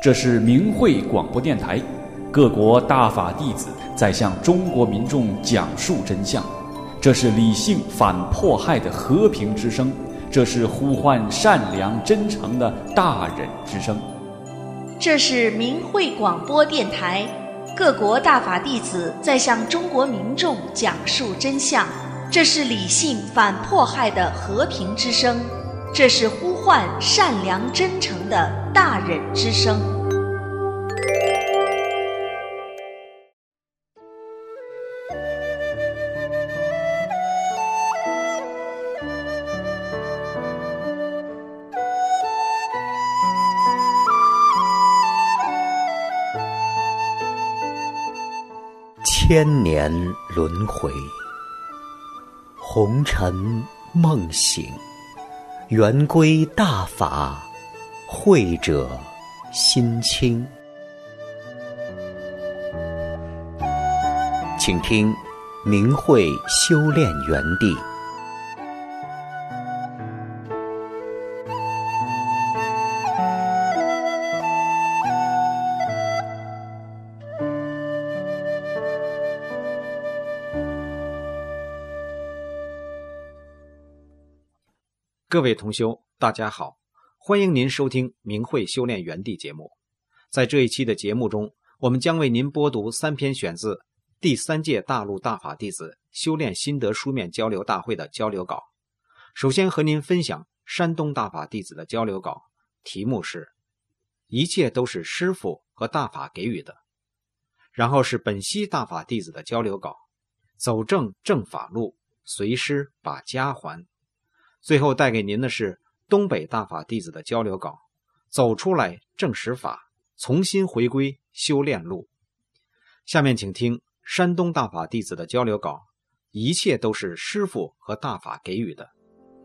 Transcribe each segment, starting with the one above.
这是明慧广播电台，各国大法弟子在向中国民众讲述真相。这是理性反迫害的和平之声，这是呼唤善良真诚的大忍之声。 这是明慧广播电台，各国大法弟子在向中国民众讲述真相。这是理性反迫害的和平之声，这是呼唤善良真诚的大忍之声。 千年轮回，红尘梦醒，圆归大法，慧者心清。请听明慧修炼园地。 各位同修，大家好，欢迎您收听明慧修炼园地节目。在这一期的节目中，我们将为您播读3篇选自第3届大陆大法弟子修炼心得书面交流大会的交流稿。首先和您分享山东大法弟子的交流稿，题目是一切都是师父和大法给予的。然后是本溪大法弟子的交流稿，走正正法路，随师把家还。最后带给您的是东北大法弟子的交流稿，走出来正实法，重新回归修炼路。下面请听山东大法弟子的交流稿，一切都是师父和大法给予的。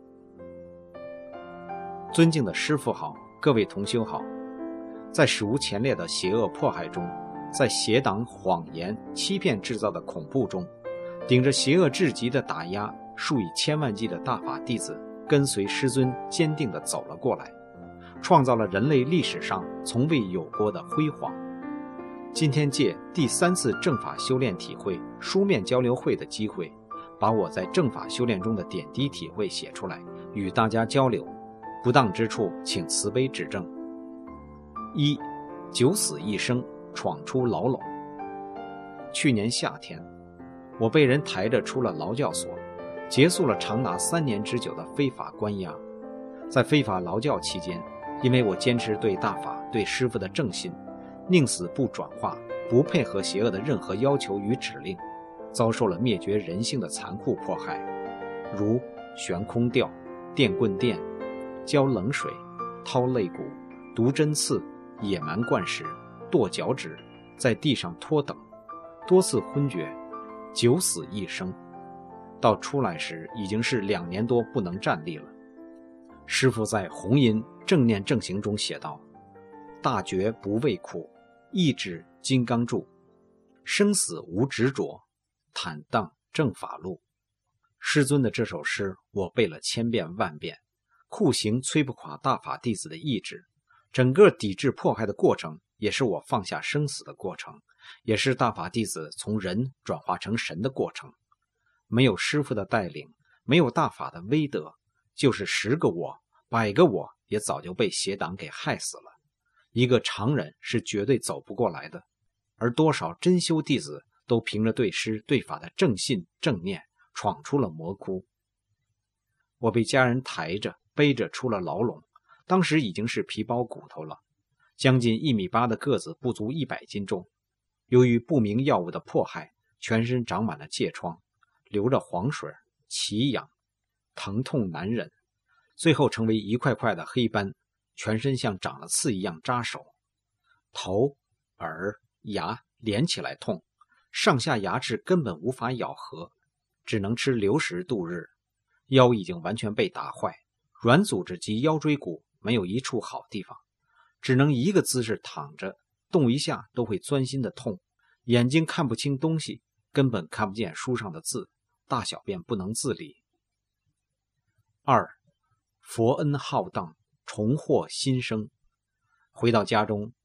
尊敬的师父好，各位同修好。在史无前例的邪恶迫害中，在邪党谎言欺骗制造的恐怖中，顶着邪恶至极的打压，数以千万计的大法弟子跟随师尊坚定地走了过来，创造了人类历史上从未有过的辉煌。今天借第3次正法修炼体会书面交流会的机会，把我在正法修炼中的点滴体会写出来，与大家交流，不当之处请慈悲指正。1. 九死一生，闯出牢笼。去年夏天，我被人抬着出了劳教所，结束了长达3年之久的非法关押。在非法劳教期间，因为我坚持对大法对师父的正信，宁死不转化，不配合邪恶的任何要求与指令，遭受了灭绝人性的残酷迫害，如悬空吊、电棍电、浇冷水、掏肋骨、毒针刺、野蛮灌食、剁脚趾，在地上拖等，多次昏厥，九死一生。到出来时已经是2年多不能站立了。师父在弘音正念正行中写道：大觉不畏苦，意志金刚柱，生死无执着，坦荡正法路。师尊的这首诗我背了千遍万遍，酷刑摧不垮大法弟子的意志，整个抵制迫害的过程也是我放下生死的过程，也是大法弟子从人转化成神的过程。没有师父的带领，没有大法的威德，就是10个我、100个我也早就被邪党给害死了。一个常人是绝对走不过来的，而多少真修弟子都凭着对师对法的正信正念，闯出了魔窟。我被家人抬着背着出了牢笼，当时已经是皮包骨头了，将近1.8米的个子，不足100斤重。由于不明药物的迫害，全身长满了疥疮，流着黄水，奇痒，疼痛难忍，最后成为一块块的黑斑，全身像长了刺一样扎手，头、耳、牙连起来痛，上下牙齿根本无法咬合，只能吃流食度日。腰已经完全被打坏，软组织及腰椎骨没有一处好地方，只能一个姿势躺着，动一下都会钻心的痛，眼睛看不清东西，根本看不见书上的字，大小便不能自理。2. 佛恩浩荡，重获新生。回到家中，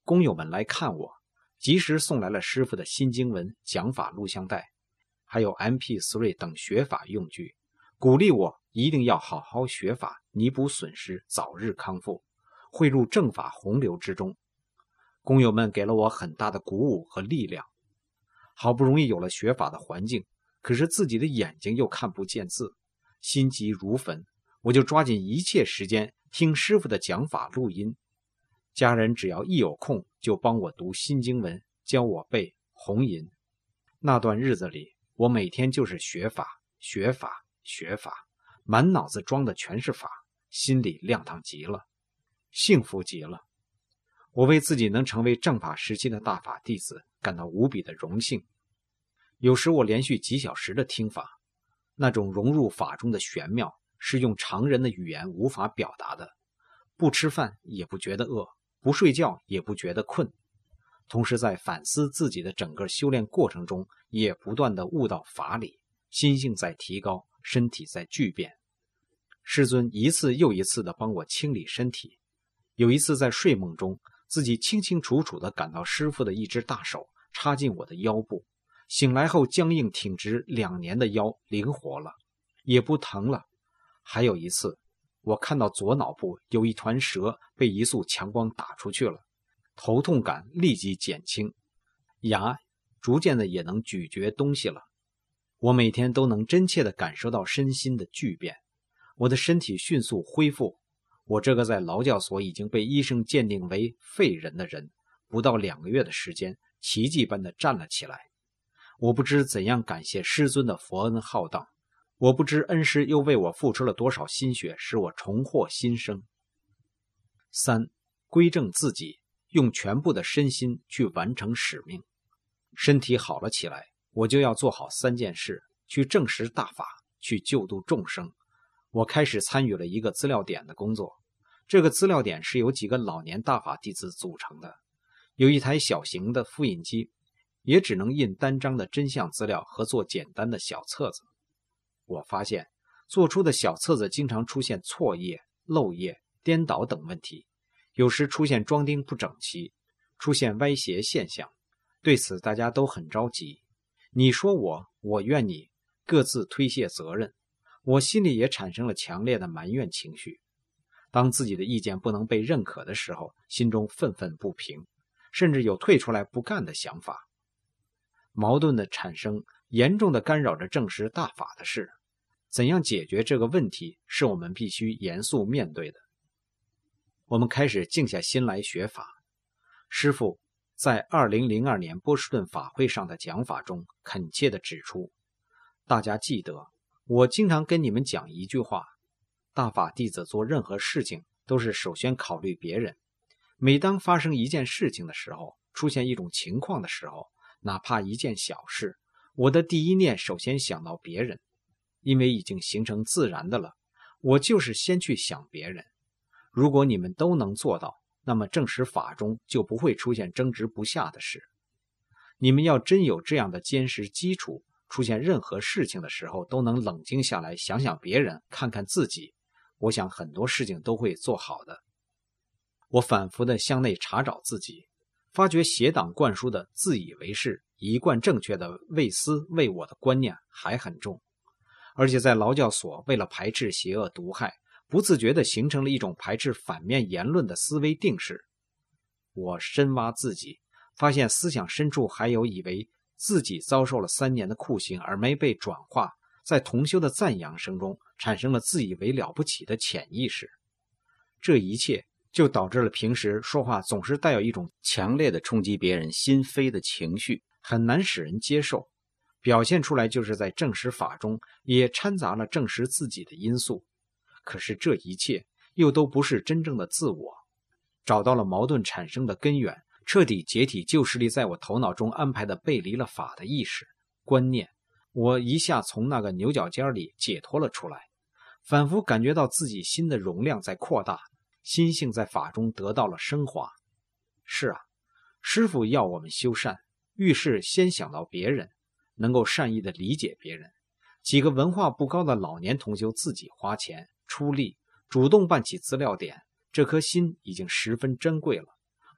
工友们来看我，及时送来了师父的新经文、讲法录像带，还有 MP3 等学法用具，鼓励我一定要好好学法，弥补损失，早日康复，汇入正法洪流之中。工友们给了我很大的鼓舞和力量。好不容易有了学法的环境，可是自己的眼睛又看不见字，心急如焚，我就抓紧一切时间听师父的讲法录音。家人只要一有空就帮我读新经文，教我背弘吟。那段日子里，我每天就是学法学法学法，满脑子装的全是法，心里亮堂极了，幸福极了。我为自己能成为正法时期的大法弟子感到无比的荣幸。有时我连续几小时的听法，那种融入法中的玄妙是用常人的语言无法表达的。不吃饭也不觉得饿，不睡觉也不觉得困，同时在反思自己的整个修炼过程中，也不断地悟到法理，心性在提高，身体在巨变。师尊一次又一次地帮我清理身体。有一次在睡梦中，自己清清楚楚地感到师父的一只大手插进我的腰部，醒来后僵硬挺直2年的腰灵活了，也不疼了。还有一次，我看到左脑部有一团蛇被一束强光打出去了，头痛感立即减轻，牙逐渐的也能咀嚼东西了。我每天都能真切地感受到身心的巨变，我的身体迅速恢复。我这个在劳教所已经被医生鉴定为废人的人，不到2个月的时间，奇迹般地站了起来。我不知怎样感谢师尊的佛恩浩荡，我不知恩师又为我付出了多少心血，使我重获新生。3. 归正自己，用全部的身心去完成使命。身体好了起来，我就要做好3件事，去证实大法，去救度众生。我开始参与了一个资料点的工作，这个资料点是由几个老年大法弟子组成的，有一台小型的复印机，也只能印单张的真相资料和做简单的小册子。我发现做出的小册子经常出现错页、漏页、颠倒等问题，有时出现装订不整齐，出现歪斜现象。对此大家都很着急，你说我，我怨你，各自推卸责任。我心里也产生了强烈的埋怨情绪。当自己的意见不能被认可的时候，心中愤愤不平，甚至有退出来不干的想法。矛盾的产生严重的干扰着证实大法的事。怎样解决这个问题，是我们必须严肃面对的。我们开始静下心来学法。师父在2002年波士顿法会上的讲法中恳切地指出，大家记得，我经常跟你们讲一句话，大法弟子做任何事情都是首先考虑别人。每当发生一件事情的时候，出现一种情况的时候，哪怕一件小事，我的第一念首先想到别人，因为已经形成自然的了，我就是先去想别人。如果你们都能做到，那么证实法中就不会出现争执不下的事。你们要真有这样的坚实基础，出现任何事情的时候都能冷静下来，想想别人，看看自己，我想很多事情都会做好的。我反复地向内查找自己，发觉邪党灌输的自以为是、一贯正确的为私为我的观念还很重，而且在劳教所为了排斥邪恶毒害，不自觉地形成了一种排斥反面言论的思维定式。我深挖自己，发现思想深处还有以为自己遭受了3年的酷刑而没被转化，在同修的赞扬声中产生了自以为了不起的潜意识。这一切就导致了平时说话总是带有一种强烈的冲击别人心扉的情绪，很难使人接受。表现出来就是在证实法中也掺杂了证实自己的因素，可是这一切又都不是真正的自我。找到了矛盾产生的根源，彻底解体旧势力在我头脑中安排的背离了法的意识观念，我一下从那个牛角尖里解脱了出来，反复感觉到自己心的容量在扩大，心性在法中得到了升华。是啊，师父要我们修善，遇事先想到别人，能够善意地理解别人。几个文化不高的老年同修自己花钱出力，主动办起资料点，这颗心已经十分珍贵了。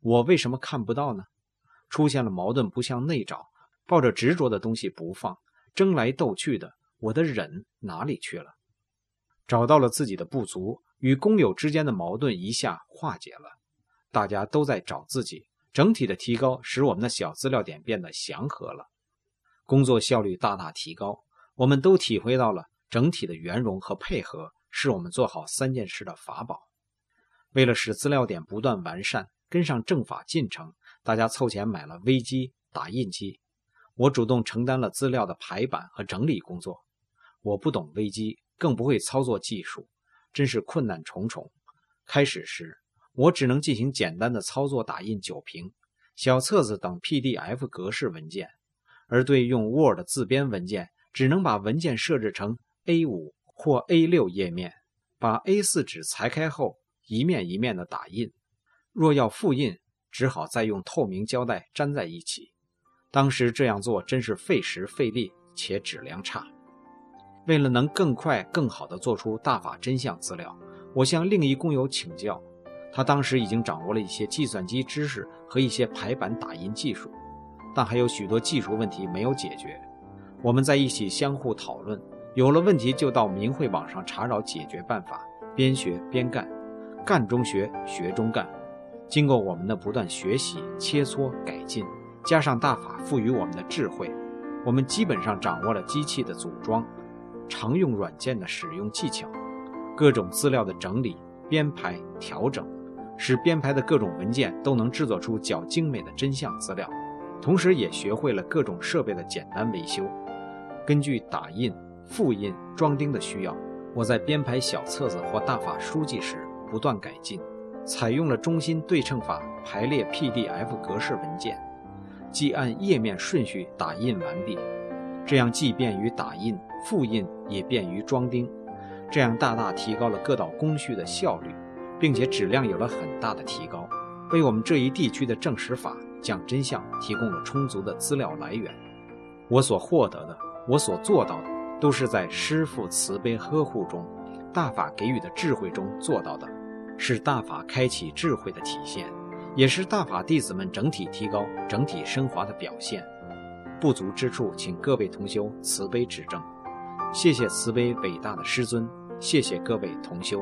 我为什么看不到呢？出现了矛盾不向内找，抱着执着的东西不放，争来斗去的，我的忍哪里去了？找到了自己的不足，与工友之间的矛盾一下化解了。大家都在找自己，整体的提高使我们的小资料点变得祥和了，工作效率大大提高。我们都体会到了整体的圆融和配合是我们做好3件事的法宝。为了使资料点不断完善，跟上政法进程，大家凑钱买了微机、打印机。我主动承担了资料的排版和整理工作。我不懂微机，更不会操作技术，真是困难重重。开始时，我只能进行简单的操作，打印酒瓶、小册子等 PDF 格式文件，而对用 Word 自编文件，只能把文件设置成 A5 或 A6 页面，把 A4 纸裁开后一面一面的打印。若要复印，只好再用透明胶带粘在一起。当时这样做真是费时费力，且质量差。为了能更快更好地做出大法真相资料，我向另一工友请教，他当时已经掌握了一些计算机知识和一些排版打印技术，但还有许多技术问题没有解决。我们在一起相互讨论，有了问题就到明慧网上查找解决办法，边学边干，干中学，学中干。经过我们的不断学习、切磋、改进，加上大法赋予我们的智慧，我们基本上掌握了机器的组装、常用软件的使用技巧，各种资料的整理、编排、调整，使编排的各种文件都能制作出较精美的真相资料。同时也学会了各种设备的简单维修。根据打印、复印、装订的需要，我在编排小册子或大法书籍时不断改进，采用了中心对称法排列 PDF 格式文件，即按页面顺序打印完毕，这样既便于打印、复印，也便于装订，这样大大提高了各道工序的效率，并且质量有了很大的提高，为我们这一地区的证实法讲真相提供了充足的资料来源。我所获得的，我所做到的，都是在师父慈悲呵护中，大法给予的智慧中做到的，是大法开启智慧的体现，也是大法弟子们整体提高、整体升华的表现。不足之处，请各位同修慈悲指正。谢谢慈悲伟大的师尊，谢谢各位同修。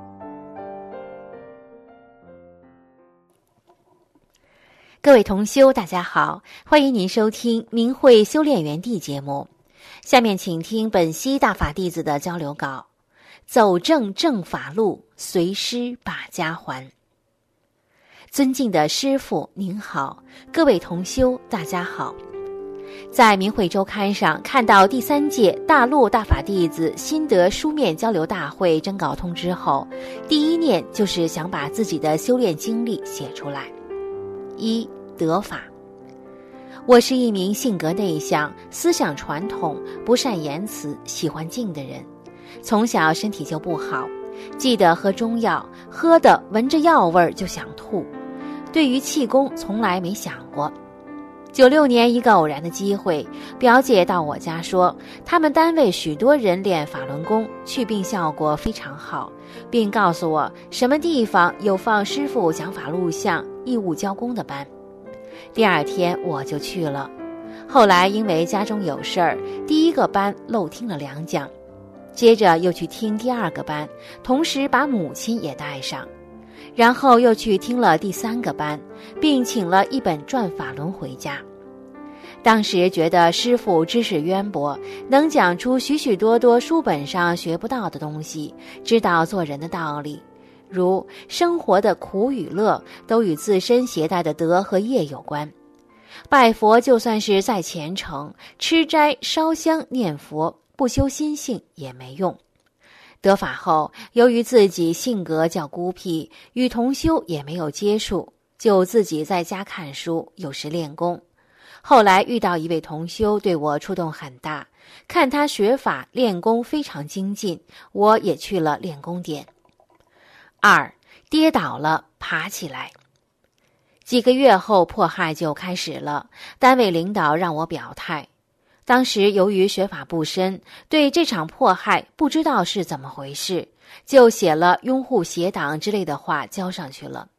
各位同修，大家好，欢迎您收听明慧修炼园地节目。下面请听本期大法弟子的交流稿：走正正法路，随师把家还。尊敬的师父您好，各位同修大家好。在明慧周刊上看到第3届大陆大法弟子心得书面交流大会征稿通知后，第一念就是想把自己的修炼经历写出来。1. 得法。我是一名性格内向、思想传统、不善言辞、喜欢静的人，从小身体就不好，记得喝中药，喝的闻着药味就想吐，对于气功从来没想过。96年一个偶然的机会，表姐到我家说，他们单位许多人练法轮功，祛病效果非常好，并告诉我什么地方有放师父讲法录像、义务教功的班。第2天我就去了，后来因为家中有事儿，第1个班漏听了2讲，接着又去听第2个班，同时把母亲也带上，然后又去听了第3个班，并请了一本转法轮回家。当时觉得师父知识渊博，能讲出许许多多书本上学不到的东西，知道做人的道理，如生活的苦与乐都与自身携带的德和业有关。拜佛就算是再虔诚，吃斋烧香念佛，不修心性也没用。得法后，由于自己性格较孤僻，与同修也没有接触，就自己在家看书，有时练功。后来遇到一位同修，对我触动很大，看他学法练功非常精进，我也去了练功点。2. 跌倒了，爬起来。几个月后迫害就开始了，单位领导让我表态。当时由于学法不深，对这场迫害不知道是怎么回事，就写了拥护邪党之类的话交上去了。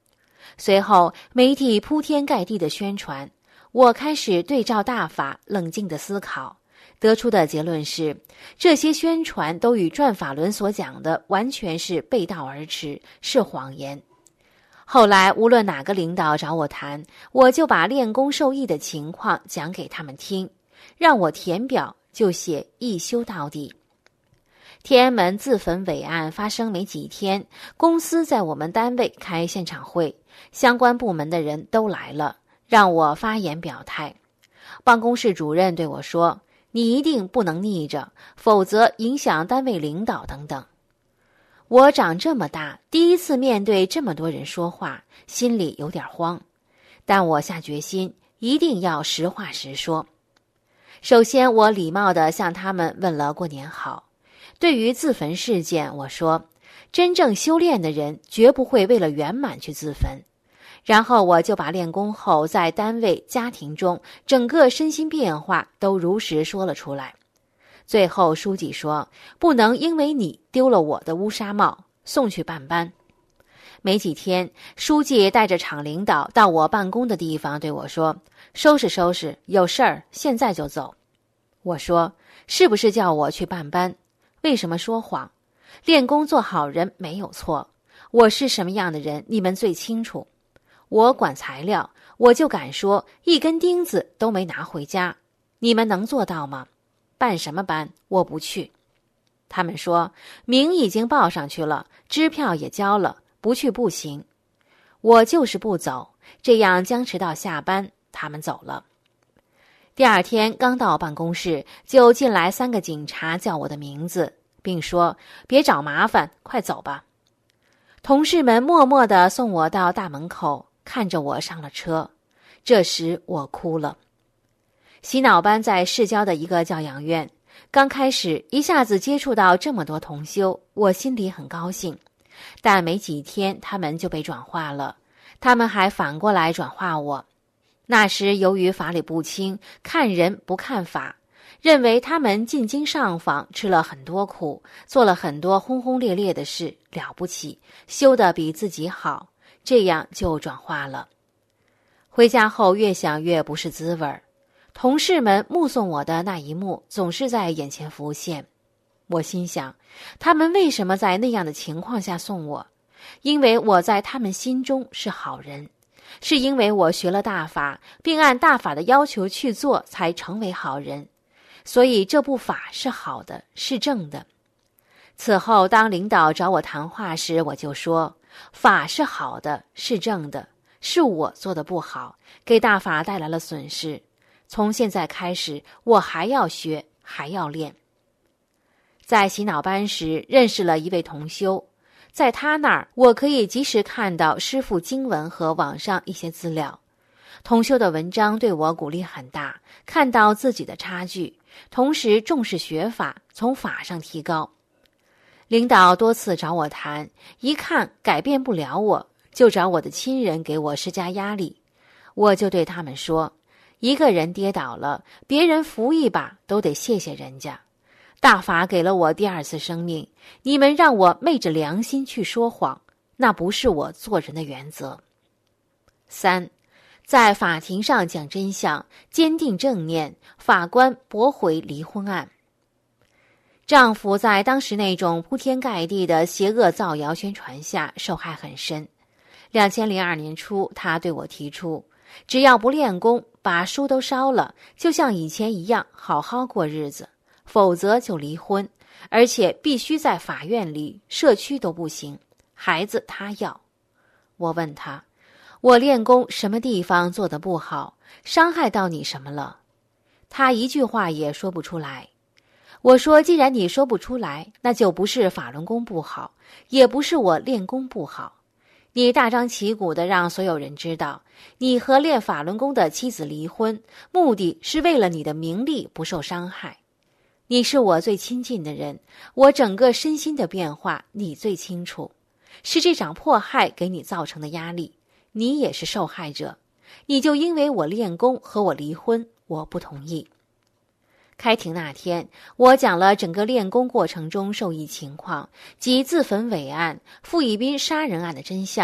随后媒体铺天盖地的宣传，我开始对照大法冷静地思考，得出的结论是，这些宣传都与转法轮所讲的完全是背道而驰，是谎言。后来无论哪个领导找我谈，我就把练功受益的情况讲给他们听，让我填表就写一修到底。天安门自焚伟案发生没几天，公司在我们单位开现场会，相关部门的人都来了，让我发言表态。办公室主任对我说，你一定不能逆着，否则影响单位领导等等。我长这么大，第一次面对这么多人说话，心里有点慌，但我下决心一定要实话实说。首先，我礼貌地向他们问了过年好。对于自焚事件，我说，真正修炼的人绝不会为了圆满去自焚。然后我就把练功后在单位、家庭中整个身心变化都如实说了出来。最后书记说，不能因为你丢了我的乌纱帽，送去办班。没几天，书记带着厂领导到我办公的地方对我说，收拾收拾，有事儿现在就走。我说，是不是叫我去办班？为什么说谎？练功做好人没有错，我是什么样的人你们最清楚。我管材料，我就敢说一根钉子都没拿回家，你们能做到吗？办什么班？我不去。他们说，名已经报上去了，支票也交了，不去不行。我就是不走，这样僵持到下班，他们走了。第二天刚到办公室，就进来3个警察叫我的名字，并说，别找麻烦，快走吧。同事们默默地送我到大门口，看着我上了车。这时我哭了。洗脑班在市郊的一个教养院，刚开始一下子接触到这么多同修，我心里很高兴。但没几天他们就被转化了，他们还反过来转化我。那时由于法理不清，看人不看法，认为他们进京上访，吃了很多苦，做了很多轰轰烈烈的事，了不起，修得比自己好，这样就转化了。回家后越想越不是滋味儿，同事们目送我的那一幕总是在眼前浮现。我心想，他们为什么在那样的情况下送我？因为我在他们心中是好人，是因为我学了大法，并按大法的要求去做，才成为好人。所以这部法是好的，是正的。此后当领导找我谈话时，我就说，法是好的，是正的，是我做的不好，给大法带来了损失。从现在开始，我还要学，还要练。在洗脑班时认识了一位同修，在他那儿我可以及时看到师父经文和网上一些资料。同修的文章对我鼓励很大，看到自己的差距，同时重视学法，从法上提高。领导多次找我谈，一看改变不了我，就找我的亲人给我施加压力。我就对他们说，一个人跌倒了，别人扶一把都得谢谢人家。大法给了我第2次生命，你们让我昧着良心去说谎，那不是我做人的原则。3，在法庭上讲真相，坚定正念，法官驳回离婚案。丈夫在当时那种铺天盖地的邪恶造谣宣传下受害很深。2002年初，他对我提出，只要不练功，把书都烧了，就像以前一样好好过日子，否则就离婚，而且必须在法院里，社区都不行，孩子他要。我问他，我练功什么地方做得不好，伤害到你什么了？他一句话也说不出来。我说，既然你说不出来，那就不是法轮功不好，也不是我练功不好。你大张旗鼓地让所有人知道，你和练法轮功的妻子离婚，目的是为了你的名利不受伤害。你是我最亲近的人，我整个身心的变化你最清楚，是这场迫害给你造成的压力，你也是受害者，你就因为我练功和我离婚，我不同意。开庭那天，我讲了整个练功过程中受益情况及自焚伟案、傅以斌杀人案的真相，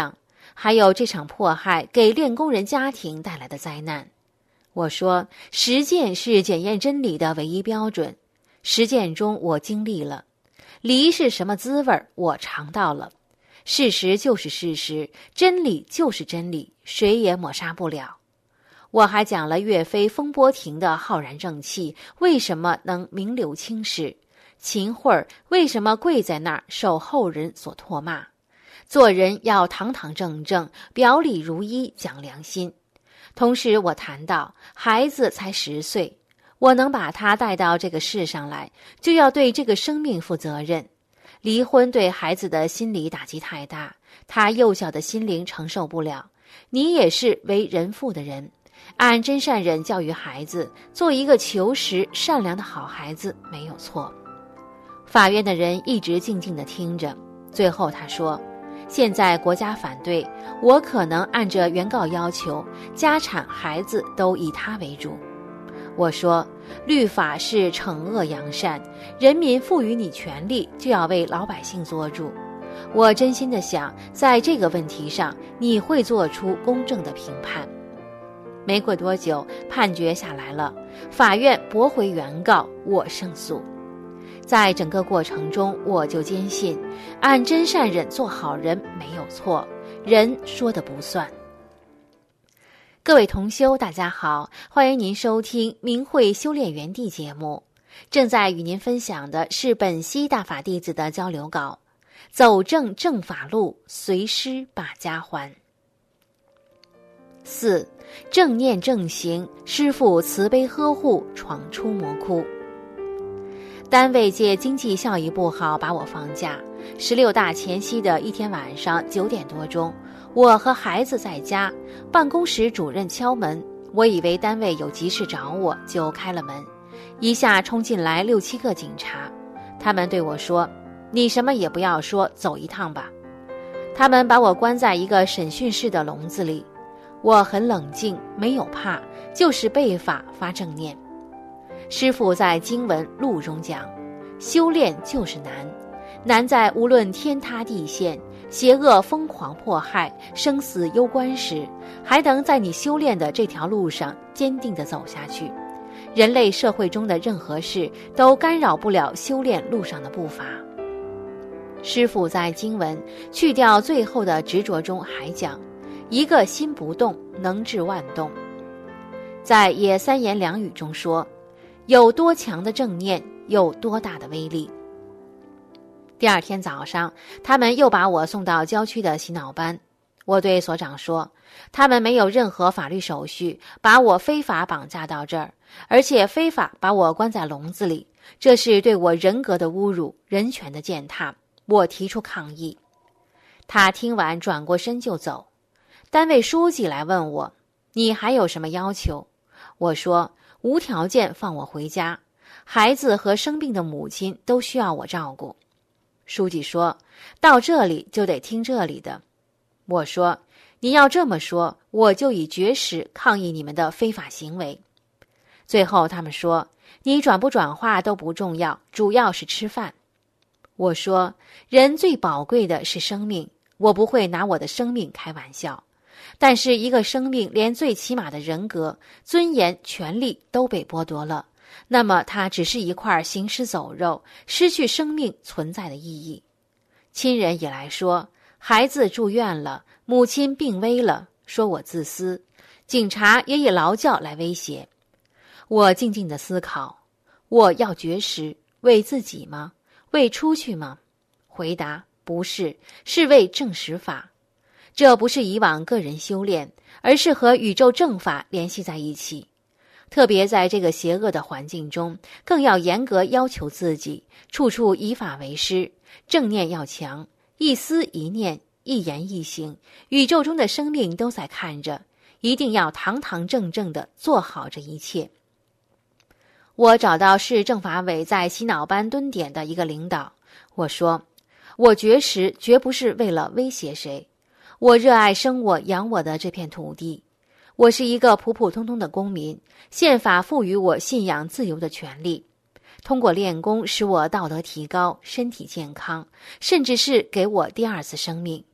还有这场迫害给练功人家庭带来的灾难。我说，实践是检验真理的唯一标准。实践中我经历了，离是什么滋味我尝到了。事实就是事实，真理就是真理，谁也抹杀不了。我还讲了岳飞风波亭的浩然正气为什么能名留青史，秦桧为什么跪在那儿受后人所唾骂。做人要堂堂正正，表里如一，讲良心。同时我谈到孩子才10岁，我能把他带到这个世上来，就要对这个生命负责任。离婚对孩子的心理打击太大，他幼小的心灵承受不了。你也是为人父的人，按真善忍教育孩子，做一个求实善良的好孩子没有错。法院的人一直静静地听着，最后他说，现在国家反对，我可能按着原告要求，家产孩子都以他为主。我说，律法是惩恶扬善，人民赋予你权利，就要为老百姓做主。我真心的想，在这个问题上，你会做出公正的评判。没过多久，判决下来了，法院驳回原告，我胜诉。在整个过程中，我就坚信，按真善忍做好人没有错，人说的不算。各位同修，大家好，欢迎您收听明慧修炼园地节目。正在与您分享的是本溪大法弟子的交流稿，走正正法路，随师把家还。4. 正念正行，师父慈悲呵护，闯出魔窟。单位借经济效益不好把我放假，16大前夕的一天晚上9点多钟，我和孩子在家，办公室主任敲门，我以为单位有急事找我，就开了门。一下冲进来6、7个警察，他们对我说，你什么也不要说，走一趟吧。他们把我关在一个审讯室的笼子里，我很冷静，没有怕，就是背法发正念。师父在经文录中讲，修炼就是难，难在无论天塌地陷，邪恶疯狂迫害，生死攸关时，还能在你修炼的这条路上坚定地走下去。人类社会中的任何事都干扰不了修炼路上的步伐。师父在经文去掉最后的执着中还讲，一个心不动，能治万动。在也3言2语中说，有多强的正念，有多大的威力。第2天早上，他们又把我送到郊区的洗脑班。我对所长说，他们没有任何法律手续，把我非法绑架到这儿，而且非法把我关在笼子里，这是对我人格的侮辱，人权的践踏，我提出抗议。他听完转过身就走。单位书记来问我，你还有什么要求？我说，无条件放我回家，孩子和生病的母亲都需要我照顾。书记说，到这里就得听这里的。我说，你要这么说，我就以绝食抗议你们的非法行为。最后他们说，你转不转化都不重要，主要是吃饭。我说，人最宝贵的是生命，我不会拿我的生命开玩笑。但是一个生命连最起码的人格、尊严、权利都被剥夺了，那么它只是一块行尸走肉，失去生命存在的意义。亲人也来说，孩子住院了，母亲病危了，说我自私。警察也以劳教来威胁。我静静地思考，我要绝食，为自己吗？为出去吗？回答，不是，是为正实法。这不是以往个人修炼，而是和宇宙正法联系在一起。特别在这个邪恶的环境中，更要严格要求自己，处处以法为师，正念要强，一思一念，一言一行，宇宙中的生命都在看着，一定要堂堂正正地做好这一切。我找到市政法委在洗脑班蹲点的一个领导，我说，我绝食绝不是为了威胁谁，我热爱生我养我的这片土地，我是一个普普通通的公民，宪法赋予我信仰自由的权利。通过练功使我道德提高，身体健康，甚至是给我第2次生命。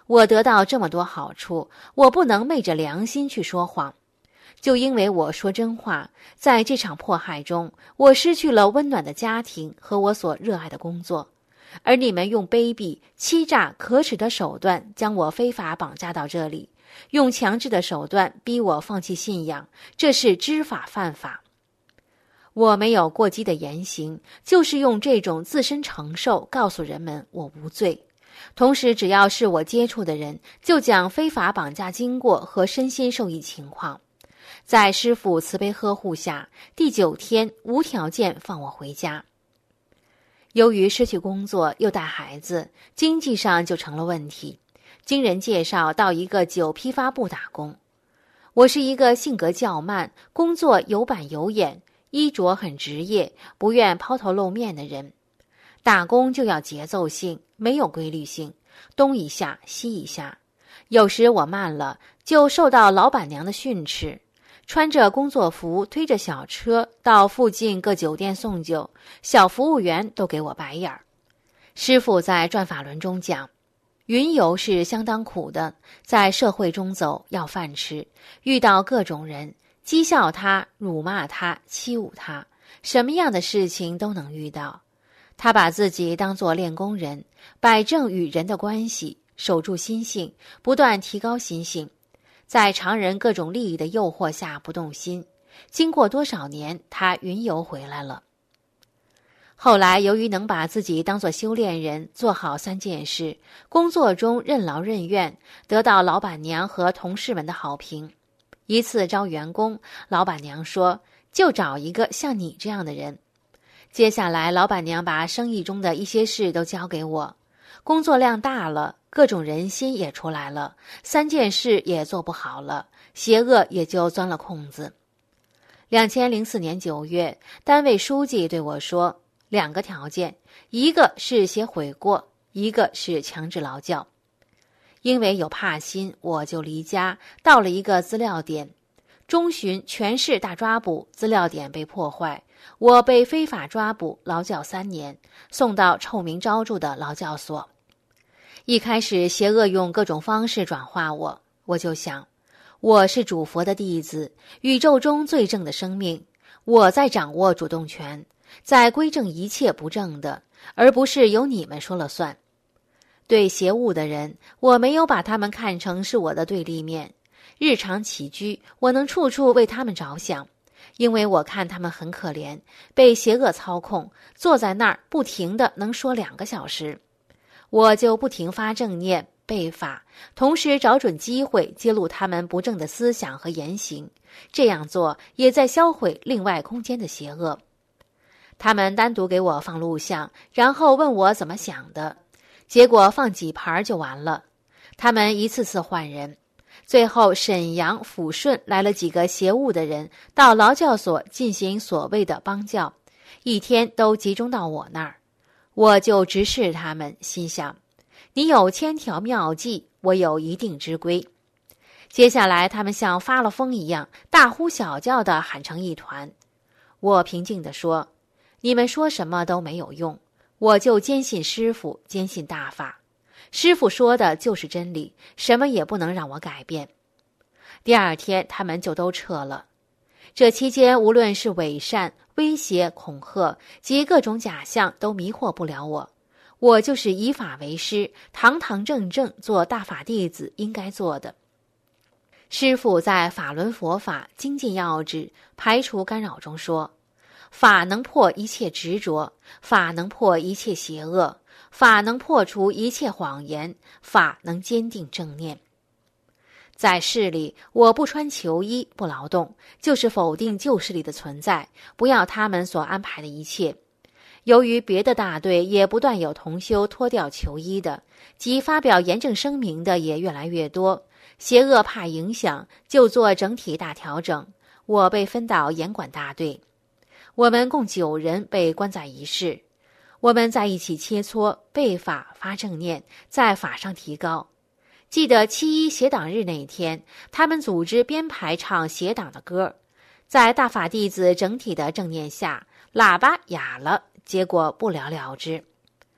我得到这么多好处，我不能昧着良心去说谎。就因为我说真话，在这场迫害中，我失去了温暖的家庭和我所热爱的工作，而你们用卑鄙、欺诈、可耻的手段将我非法绑架到这里，用强制的手段逼我放弃信仰，这是知法犯法。我没有过激的言行，就是用这种自身承受告诉人们我无罪。同时，只要是我接触的人，就讲非法绑架经过和身心受益情况。在师父慈悲呵护下，第9天无条件放我回家。由于失去工作又带孩子，经济上就成了问题。经人介绍到一个酒批发部打工。我是一个性格较慢、工作有板有眼、衣着很职业、不愿抛头露面的人。打工就要节奏性，没有规律性，东一下西一下。有时我慢了，就受到老板娘的训斥。穿着工作服，推着小车到附近各酒店送酒，小服务员都给我白眼儿。师父在转法轮中讲，云游是相当苦的，在社会中走要饭吃，遇到各种人，讥笑他、辱骂他、欺侮他，什么样的事情都能遇到。他把自己当作练功人，摆正与人的关系，守住心性，不断提高心性，在常人各种利益的诱惑下不动心。经过多少年，他云游回来了。后来由于能把自己当作修炼人，做好3件事，工作中任劳任怨，得到老板娘和同事们的好评。一次招员工，老板娘说，就找一个像你这样的人。接下来老板娘把生意中的一些事都交给我，工作量大了，各种人心也出来了，3件事也做不好了，邪恶也就钻了空子。2004年9月，单位书记对我说，2个条件，一个是写悔过，一个是强制劳教。因为有怕心，我就离家，到了一个资料点。中旬全市大抓捕，资料点被破坏，我被非法抓捕，劳教3年，送到臭名昭著的劳教所。一开始邪恶用各种方式转化我，我就想，我是主佛的弟子，宇宙中最正的生命，我在掌握主动权，在规正一切不正的，而不是由你们说了算。对邪恶的人，我没有把他们看成是我的对立面。日常起居，我能处处为他们着想，因为我看他们很可怜，被邪恶操控，坐在那儿不停地能说2个小时。我就不停发正念、背法，同时找准机会揭露他们不正的思想和言行。这样做也在销毁另外空间的邪恶。他们单独给我放录像，然后问我怎么想的，结果放几盘就完了。他们一次次换人。最后沈阳、抚顺来了几个邪恶的人，到劳教所进行所谓的帮教，一天都集中到我那儿。我就直视他们，心想，你有千条妙计，我有一定之规。接下来他们像发了疯一样，大呼小叫地喊成一团。我平静地说，你们说什么都没有用，我就坚信师父，坚信大法。师父说的就是真理，什么也不能让我改变。第2天他们就都撤了。这期间无论是伪善、威胁、恐吓及各种假象都迷惑不了我，我就是以法为师，堂堂正正做大法弟子应该做的。师父在《法轮佛法精进要旨排除干扰中说，法能破一切执着，法能破一切邪恶，法能破除一切谎言，法能坚定正念。在市里，我不穿囚衣，不劳动，就是否定旧势力的存在，不要他们所安排的一切。由于别的大队也不断有同修脱掉囚衣的，及发表严正声明的也越来越多，邪恶怕影响，就做整体大调整。我被分到严管大队，我们共9人被关在一室。我们在一起切磋背法发正念，在法上提高。记得7·1协党日那天，他们组织编排唱协党的歌，在大法弟子整体的正念下，喇叭哑了，结果不了了之。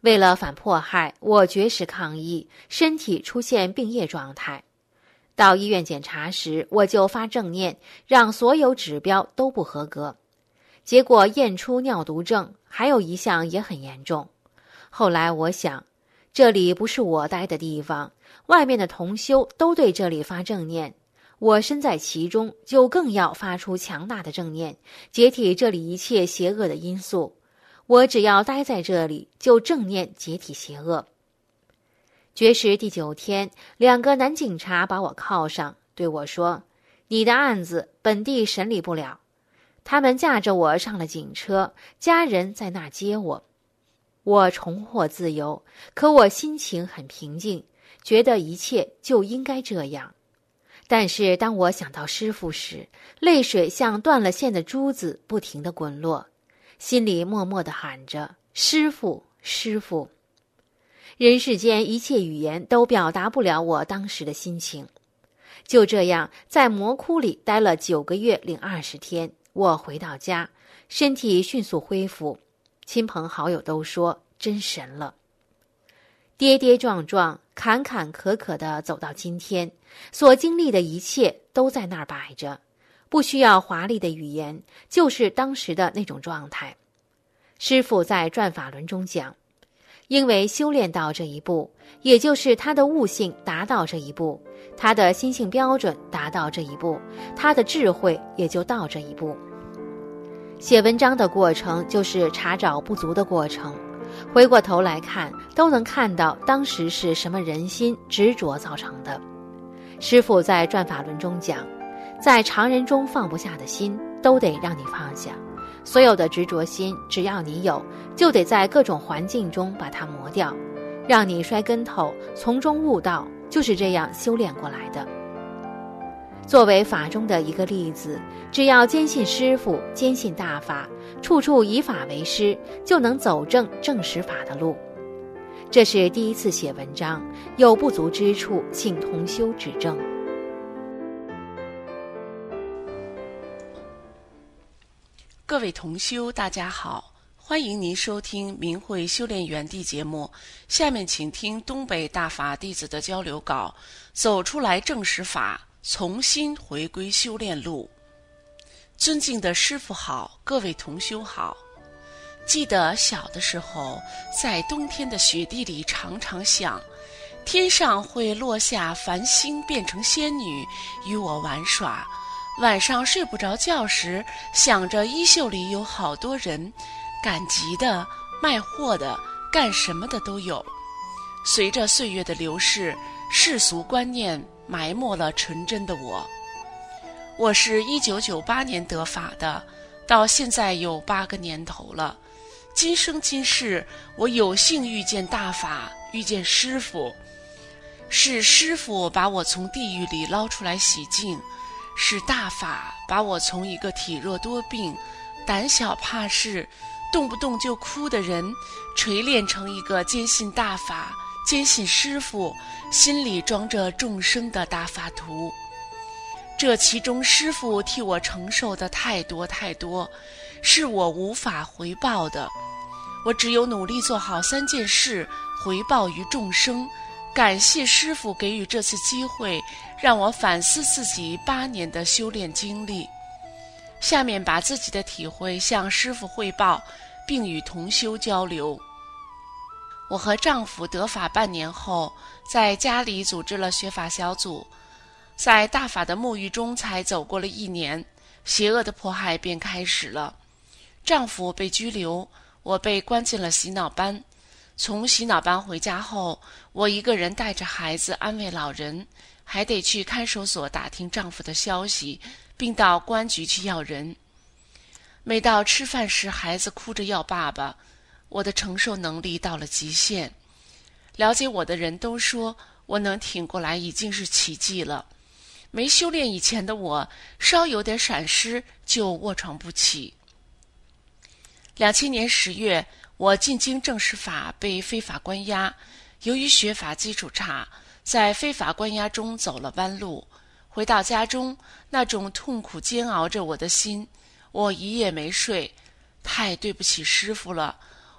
为了反迫害，我绝食抗议，身体出现病液状态。到医院检查时，我就发正念，让所有指标都不合格。结果验出尿毒症，还有一项也很严重。后来我想，这里不是我待的地方，外面的同修都对这里发正念，我身在其中，就更要发出强大的正念，解体这里一切邪恶的因素。我只要待在这里，就正念解体邪恶。绝食第9天，2个男警察把我铐上，对我说：“你的案子本地审理不了。”他们架着我上了警车，家人在那儿接我。我重获自由，可我心情很平静，觉得一切就应该这样。但是当我想到师父时，泪水像断了线的珠子不停地滚落，心里默默地喊着：“师父，师父。”人世间一切语言都表达不了我当时的心情。就这样，在魔窟里待了9个月零20天，我回到家，身体迅速恢复，亲朋好友都说真神了。跌跌撞撞，坎坎坷坷地走到今天，所经历的一切都在那儿摆着，不需要华丽的语言，就是当时的那种状态。师父在转法轮中讲，因为修炼到这一步，也就是他的悟性达到这一步，他的心性标准达到这一步，他的智慧也就到这一步。写文章的过程就是查找不足的过程，回过头来看，都能看到当时是什么人心执着造成的。师父在转法轮中讲，在常人中放不下的心，都得让你放下。所有的执着心，只要你有，就得在各种环境中把它磨掉，让你摔跟头，从中悟道，就是这样修炼过来的。作为法中的一个例子，只要坚信师父，坚信大法，处处以法为师，就能走正正实法的路。这是第一次写文章，有不足之处，请同修指正。 各位同修，大家好，欢迎您收听明慧修炼园地节目。下面请听东北大法弟子的交流稿，走出来正实法，重新回归修炼路。尊敬的师父好，各位同修好。记得小的时候，在冬天的雪地里常常想，天上会落下繁星变成仙女与我玩耍。晚上睡不着觉时，想着衣袖里有好多人，赶集的、卖货的、干什么的都有。随着岁月的流逝，世俗观念埋没了纯真的我。我是1998年得法的，到现在有8个年头了。今生今世，我有幸遇见大法，遇见师父。是师父把我从地狱里捞出来洗净，是大法把我从一个体弱多病、胆小怕事、动不动就哭的人，锤炼成一个坚信大法、坚信师父、心里装着众生的大法徒。这其中师父替我承受的太多太多，是我无法回报的。我只有努力做好3件事，回报于众生。感谢师父给予这次机会，让我反思自己8年的修炼经历。下面把自己的体会向师父汇报，并与同修交流。我和丈夫得法半年后，在家里组织了学法小组，在大法的沐浴中才走过了1年，邪恶的迫害便开始了。丈夫被拘留，我被关进了洗脑班。从洗脑班回家后，我一个人带着孩子安慰老人，还得去看守所打听丈夫的消息，并到公安局去要人。每到吃饭时，孩子哭着要爸爸，我的承受能力到了极限。了解我的人都说，我能挺过来已经是奇迹了。没修炼以前的我，稍有点闪失就卧床不起。2000年10月，我进京正实法被非法关押，由于学法基础差，在非法关押中走了弯路。回到家中，那种痛苦煎熬着我的心，我一夜没睡。太对不起师父了，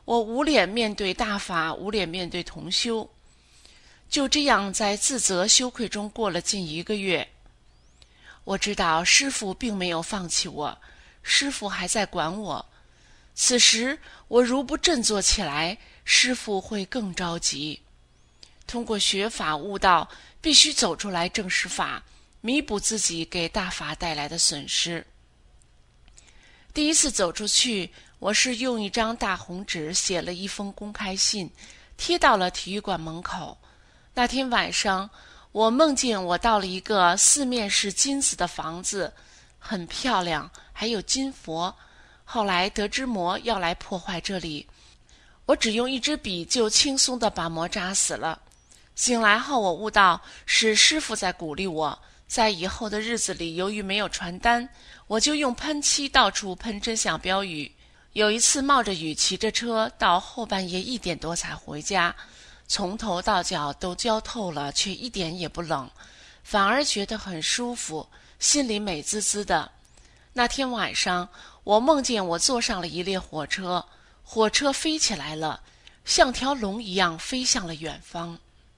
我无脸面对大法，无脸面对同修。就这样在自责羞愧中过了近1个月。我知道师父并没有放弃我，师父还在管我。此时我如不振作起来，师父会更着急。通过学法悟道，必须走出来正视法，弥补自己给大法带来的损失。第一次走出去，我是用一张大红纸写了一封公开信，贴到了体育馆门口。那天晚上，我梦见我到了一个四面是金子的房子，很漂亮，还有金佛。后来得知魔要来破坏这里，我只用一支笔就轻松地把魔扎死了。醒来后，我悟到是师父在鼓励我，在以后的日子里，由于没有传单，我就用喷漆到处喷真相标语。有一次冒着雨骑着车，到后半夜1点多才回家，从头到脚都焦透了，却一点也不冷，反而觉得很舒服，心里美滋滋的。那天晚上，我梦见我坐上了一列火车，火车飞起来了，像条龙一样飞向了远方。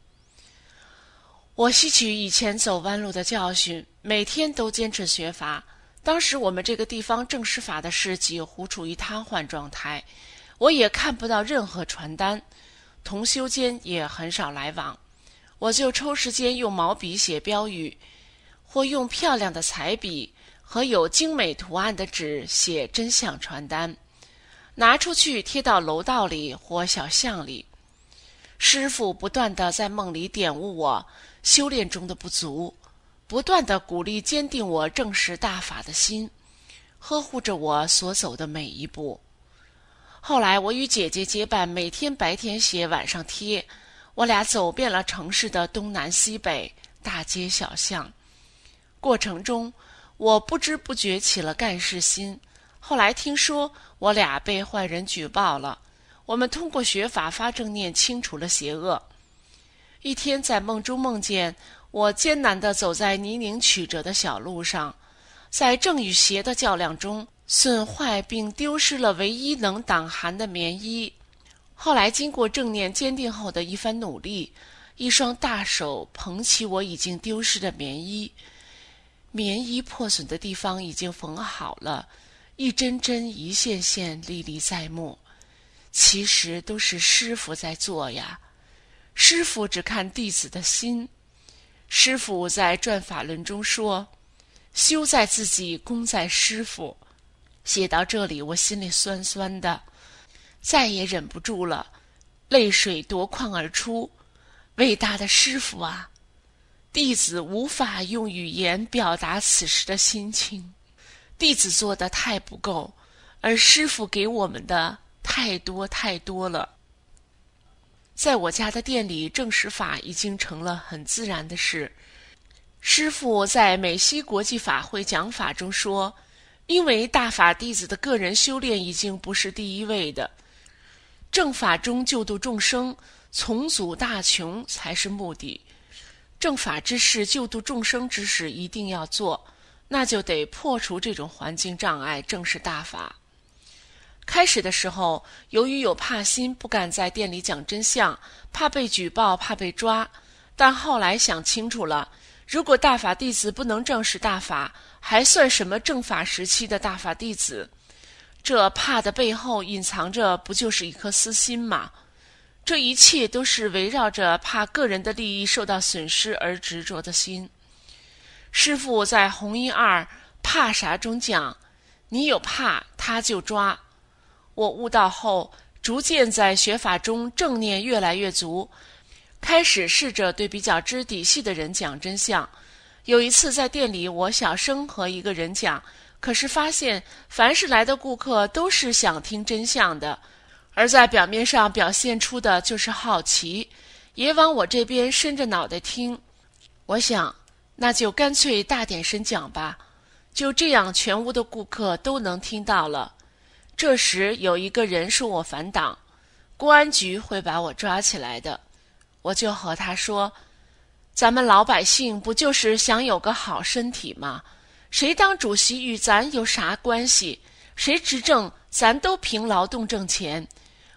我吸取以前走弯路的教训，每天都坚持学法。当时我们这个地方正视法的事几乎处于瘫痪状态，我也看不到任何传单，同修间也很少来往。我就抽时间用毛笔写标语，或用漂亮的彩笔和有精美图案的纸写真相传单，拿出去贴到楼道里或小巷里。师父不断地在梦里点悟我修炼中的不足，不断地鼓励坚定我正视大法的心，呵护着我所走的每一步。后来我与姐姐结伴，每天白天写，晚上贴，我俩走遍了城市的东南西北，大街小巷。过程中我不知不觉起了干事心。后来听说我俩被坏人举报了，我们通过学法发正念，清除了邪恶。一天在梦中梦见我艰难地走在泥泞曲折的小路上，在正与邪的较量中损坏并丢失了唯一能挡寒的棉衣。后来经过正念坚定后的一番努力，一双大手捧起我已经丢失的棉衣，棉衣破损的地方已经缝好了，一针针一线线历历在目。其实都是师父在做呀，师父只看弟子的心。师父在转法轮中说，修在自己，功在师父。写到这里，我心里酸酸的，再也忍不住了，泪水夺眶而出。伟大的师父啊，弟子无法用语言表达此时的心情，弟子做的太不够，而师父给我们的太多太多了。在我家的店里，正视法已经成了很自然的事。师父在美西国际法会讲法中说，因为大法弟子的个人修炼已经不是第一位的，正法中救度众生，从阻大穷才是目的。正法之事，救度众生之事一定要做，那就得破除这种环境障碍，正是大法。开始的时候，由于有怕心，不敢在店里讲真相，怕被举报，怕被抓。但后来想清楚了，如果大法弟子不能正视大法，还算什么正法时期的大法弟子？这怕的背后隐藏着不就是一颗私心吗？这一切都是围绕着怕个人的利益受到损失而执着的心。师父在弘音2怕啥中讲，你有怕他就抓。我悟道后，逐渐在学法中正念越来越足，开始试着对比较知底细的人讲真相。有一次在店里，我小声和一个人讲，可是发现凡是来的顾客都是想听真相的，而在表面上表现出的就是好奇，也往我这边伸着脑袋听。我想，那就干脆大点声讲吧，就这样全屋的顾客都能听到了。这时有一个人说我反党，公安局会把我抓起来的。我就和他说，咱们老百姓不就是想有个好身体吗？谁当主席与咱有啥关系？谁执政咱都凭劳动挣钱。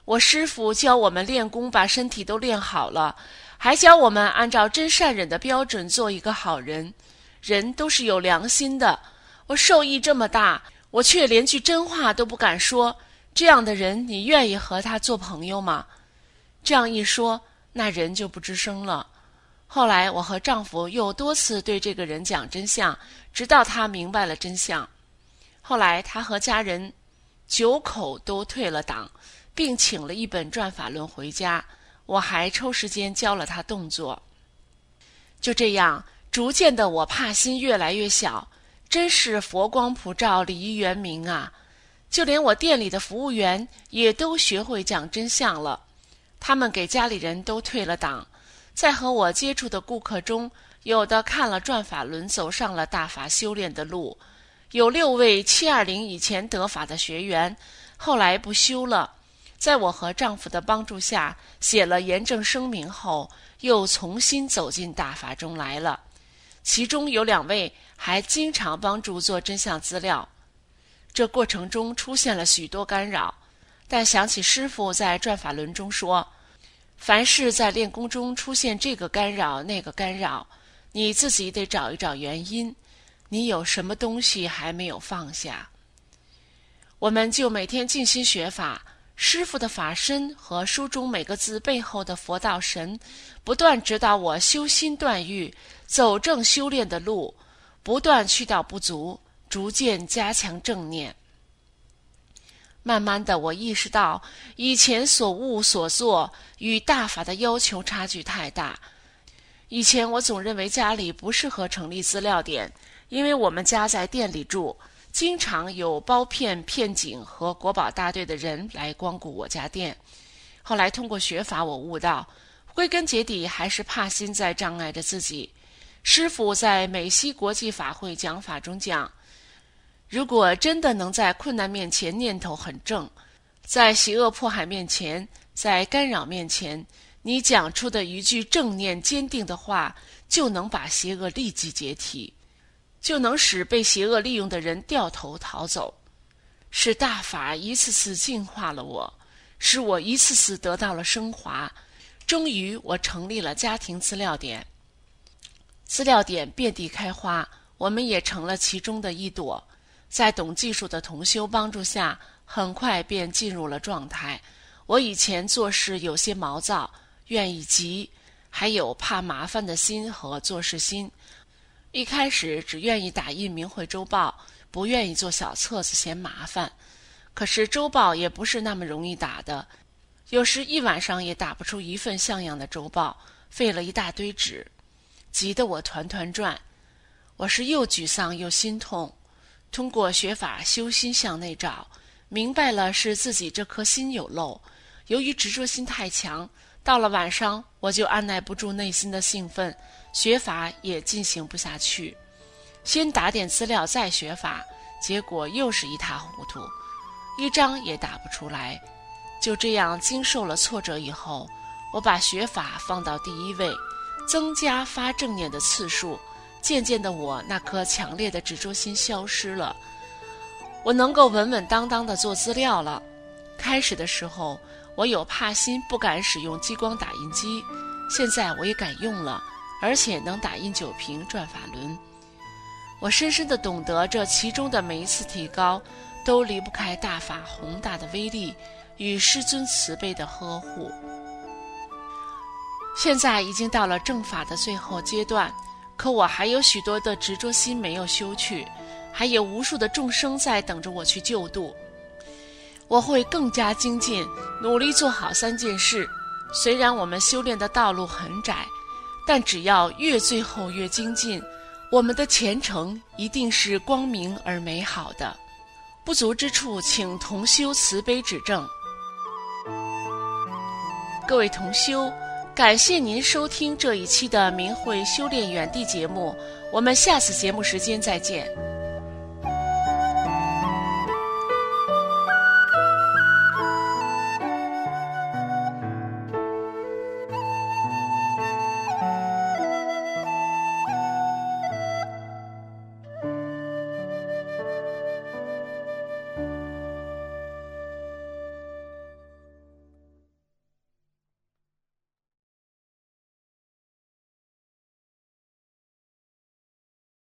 我师父教我们练功，把身体都练好了，还教我们按照真善忍的标准做一个好人。人都是有良心的，我受益这么大，我却连句真话都不敢说，这样的人你愿意和他做朋友吗？这样一说，那人就不吱声了。后来我和丈夫又多次对这个人讲真相，直到他明白了真相。后来他和家人9口都退了党，并请了一本转法轮回家，我还抽时间教了他动作。就这样，逐渐的我怕心越来越小，真是佛光普照，礼仪圆明啊！就连我店里的服务员也都学会讲真相了，他们给家里人都退了党。在和我接触的顾客中，有的看了转法轮走上了大法修炼的路，有6位720以前得法的学员，后来不修了，在我和丈夫的帮助下，写了严正声明后，又重新走进大法中来了。其中有2位还经常帮助做真相资料。这过程中出现了许多干扰，但想起师父在转法轮中说，凡是在练功中出现这个干扰那个干扰，你自己得找一找原因，你有什么东西还没有放下。我们就每天静心学法，师父的法身和书中每个字背后的佛道神，不断指导我修心断欲，走正修炼的路，不断去掉不足，逐渐加强正念。慢慢的，我意识到以前所悟所做与大法的要求差距太大。以前我总认为家里不适合成立资料点，因为我们家在店里住，经常有包骗、骗警和国保大队的人来光顾我家店。后来通过学法，我悟到，归根结底还是怕心在障碍着自己。师父在美西国际法会讲法中讲，如果真的能在困难面前念头很正，在邪恶迫害面前，在干扰面前，你讲出的一句正念坚定的话，就能把邪恶立即解体，就能使被邪恶利用的人掉头逃走。是大法一次次净化了我，使我一次次得到了升华。终于我成立了家庭资料点，资料点遍地开花，我们也成了其中的一朵。在懂技术的同修帮助下，很快便进入了状态。我以前做事有些毛躁，愿意急，还有怕麻烦的心和做事心。一开始只愿意打印明慧周报，不愿意做小册子，嫌麻烦。可是周报也不是那么容易打的，有时一晚上也打不出一份像样的周报，费了一大堆纸，急得我团团转。我是又沮丧又心痛。通过学法修心向内找，明白了是自己这颗心有漏。由于执着心太强，到了晚上我就按耐不住内心的兴奋，学法也进行不下去。先打点资料再学法，结果又是一塌糊涂，一张也打不出来。就这样经受了挫折以后，我把学法放到第一位，增加发正念的次数。渐渐的，我那颗强烈的执着心消失了，我能够稳稳当当地做资料了。开始的时候，我有怕心，不敢使用激光打印机，现在我也敢用了，而且能打印9瓶转法轮。我深深地懂得，这其中的每一次提高，都离不开大法宏大的威力与师尊慈悲的呵护。现在已经到了正法的最后阶段，可我还有许多的执着心没有修去，还有无数的众生在等着我去救度。我会更加精进，努力做好3件事。虽然我们修炼的道路很窄，但只要越最后越精进，我们的前程一定是光明而美好的。不足之处，请同修慈悲指正。各位同修，感谢您收听这一期的明慧修炼园地节目，我们下次节目时间再见。